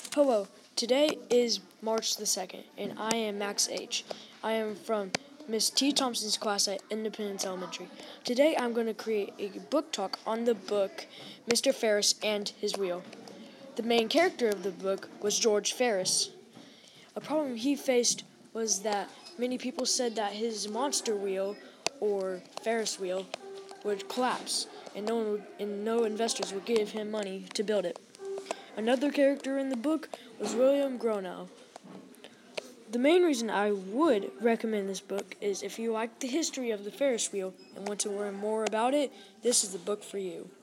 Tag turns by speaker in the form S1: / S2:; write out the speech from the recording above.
S1: Hello, today is March the 2nd, and I am Max H. I am from Miss T. Thompson's class at Independence Elementary. Today I'm going to create a book talk on the book Mr. Ferris and His Wheel. The main character of the book was George Ferris. A problem he faced was that many people said that his monster wheel, or Ferris wheel, would collapse, and no investors would give him money to build it. Another character in the book was William Gronow. The main reason I would recommend this book is if you like the history of the Ferris wheel and want to learn more about it, this is the book for you.